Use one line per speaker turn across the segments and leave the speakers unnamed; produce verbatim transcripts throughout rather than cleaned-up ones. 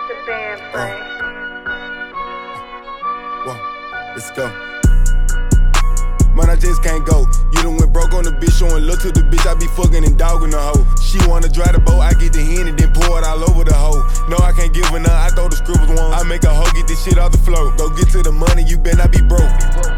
the band play.
Uh, whoa, let's go. Man, I just can't go. You done went broke on the bitch, showing love to the bitch. I be fucking and dogging the hoe. She wanna drive the boat, I get the hen and then pour it all over the hoe. No, I can't give her none, I throw the scribbles one. I make a hoe get this shit off the floor. Go get to the money, you better not be broke.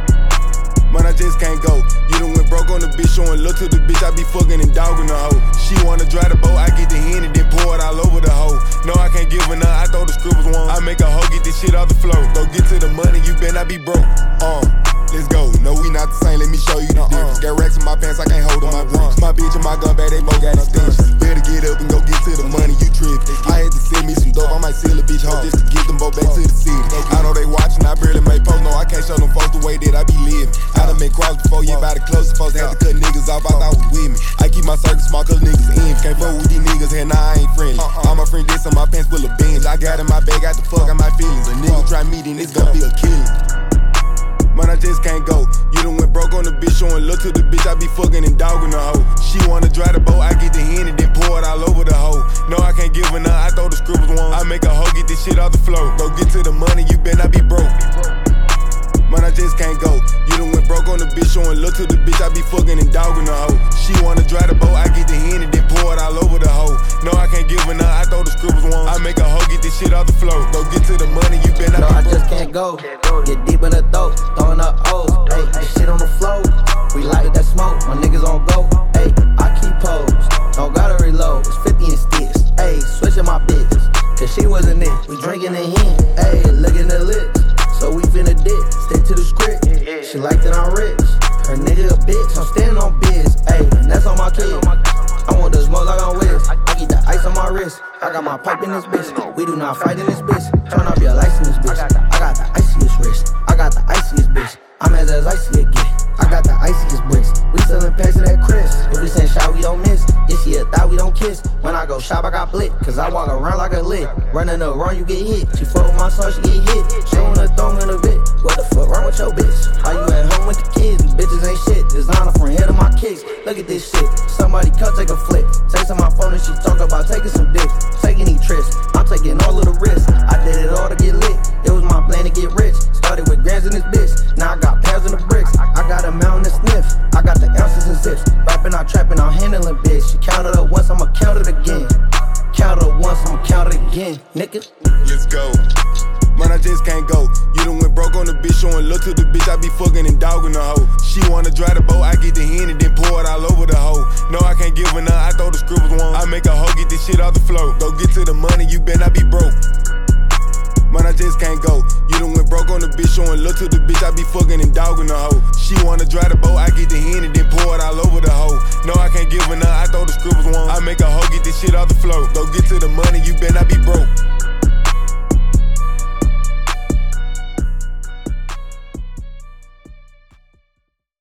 Man, I just can't go. You done went broke on the bitch, showing love to the bitch. I be fucking and dogging the hoe. She wanna drive the boat, I get the hen and then pour it all over the hoe. No, I can't give her none, I throw the scribbles one. I make a hoe get this shit off the floor. Go get to the money, you better not be broke. Uh. Let's go. No, we not the same, let me show you the difference. Got racks in my pants, I can't hold on my bricks. My bitch and my gun bag, they both got extensions. Better get up and go get to the money, you trippin'. I had to send me some dope, I might sell a bitch hoe just to get them both back to the city. I know they watching, I barely make posts. No, I can't show them folks the way that I be living. I done been crossed before, yeah, by the closest folks. Had to cut niggas off, I thought was with me. I keep my circle small cause niggas in. Can't fuck with these niggas, and nah, I ain't friendly. All my friends this on my pants full of beans. I got in my bag, got the fuck out my feelings. A nigga try me, then it's gonna be a killing. Man, I just can't go. You done went broke on the bitch, showing love to the bitch. I be fucking and dogging the hoe. She wanna drive the boat, I get the hen and then pour it all over the hoe. No, I can't give her none, I throw the scribbles one. I make a hoe get this shit off the floor. Go get to the money, you better not be broke. Man, I just can't go. You done went broke on the bitch, showing love to the bitch. I be fucking and dogging the hoe. She wanna drive the boat, I get the hen and then pour it all over the hoe. No, I can't give her none, I throw the scribbles one. I make a hoe get this shit off the floor. Go get to the money, you better not
no,
be broke.
I just can't go. Get deep in the throat, throwing up O's. Hey, shit on the floor. We light that smoke, my niggas on go. Hey, I keep pose, don't gotta reload. It's fifty and sticks. Hey, switching my bitch, cause she wasn't it. We drinking the hen. Hey, looking the lips. So we finna dip, stick to the script. She like that I'm rich. Her nigga a bitch, I'm standing on biz. Ayy, and that's on my kid. I want the smoke like I'm Wiz. I get the ice on my wrist. I got my pipe in this bitch. We do not fight in this bitch. Turn off your lights in this bitch. I got the iciest wrist. I got the iciest bitch. I'm as as icy again. I got the iciest bricks. We sellin' packs of that Chris. If we send shot, we don't miss. If she a thot, we don't kiss. When I go shop, I got blick. Cause I walk around like a lick. Running up wrong, you get hit. She fuck with my son, she get hit. She wanna throw in a bit. What the fuck wrong with your bitch? Are you at home with the kids? These bitches ain't shit. Designer from head of my kicks. Look at this shit. Somebody come take a flick. Text on my phone and she talk about taking some dicks. Taking these trips. I'm taking all of the risks. I did it all to get lit. It was my plan to get rich. Started with grams in this bitch. Now I got pounds in the bricks. I got a mountain to sniff. I got the ounces and zips. Rapping, I'm trapping, I'm handling bitch. She counted up once, I'ma count it again. Count it up once, I'ma count it again. Nigga.
Let's go. Man, I just can't go. You done went broke on the bitch, showing love to the bitch. I be fucking and dogging the hoe. She wanna drive the boat, I get the hen and then pour it all over the hoe. No, I can't give her none, I throw the scribbles one. I make a hoe get this shit off the floor. Go get to the money, you better not be broke. Man, I just can't go. You done went broke on the bitch, showing love to the bitch. I be fucking and dogging the hoe. She wanna drive the boat, I get the hen and then pour it all over the hoe. No, I can't give her none, I throw the scribbles one. I make a hoe get this shit off the floor. Go get to the money, you better not be broke.